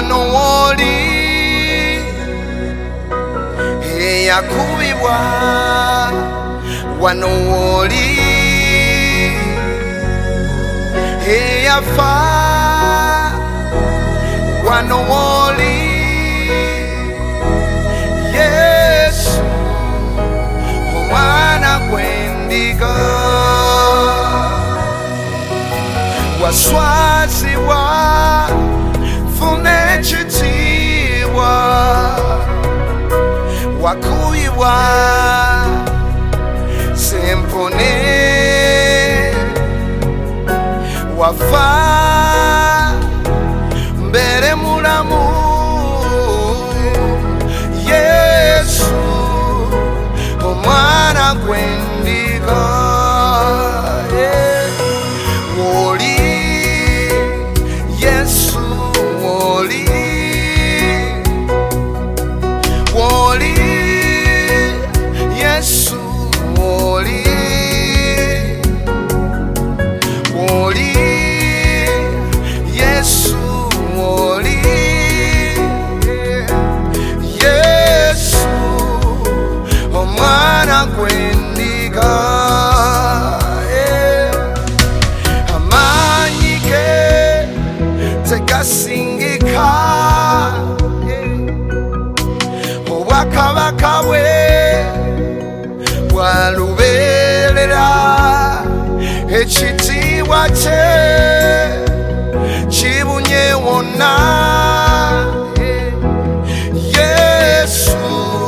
wano woli eyakubibwa wano woli eyafa wano woli Yesu omwana gw'endiga waswazibwa funa ekitiibwa wakubibwa sempone wafa mbere mulamu Yesu omwana gw'endiga woli Yesu woli woli Yesu woli woli Yesu woli Yesu omwana gw'endiga amaanyi ge tegasingika obwakabaka bwe bwalubeerera ekitiibwa kye kibunye wonna Yesu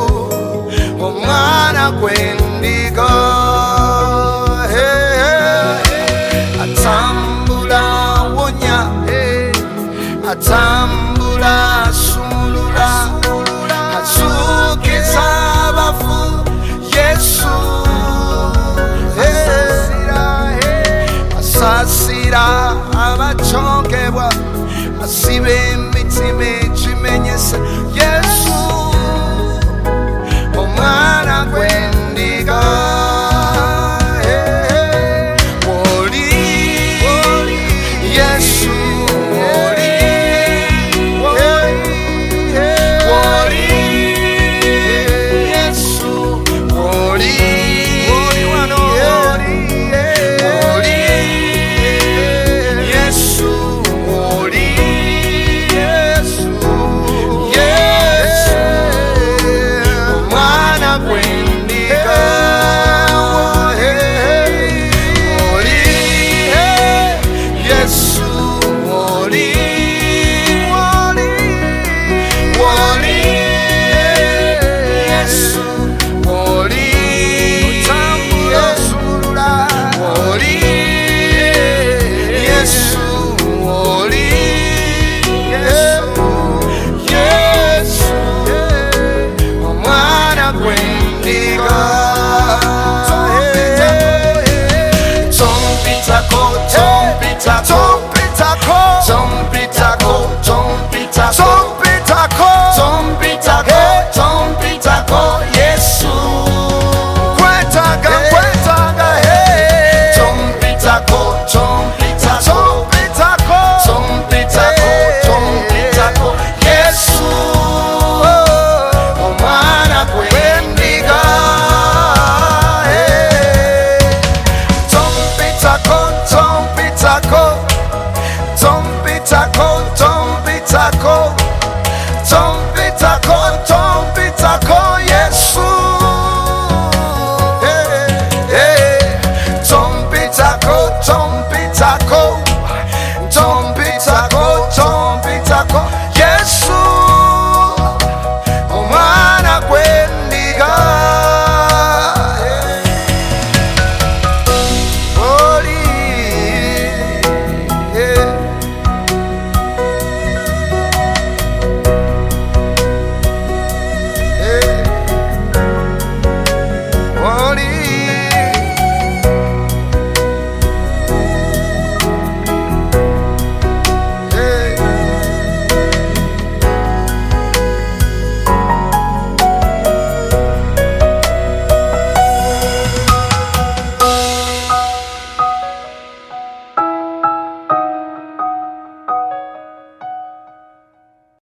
omwana gw'endiga atambula wonya atambula asumulula azuukiza abafu Yesu asasira abacokebwa asiba emitima egimenyesa Yesu omwana gw'endiga woli Yesu woli woli Yesu woli wano woli Yesu woli Yesu Yesu omwana gw'endiga woli Yesu woli woli woli Yesu woli otambula osumulula woli Yesu woli Yesu omwana gw'endiga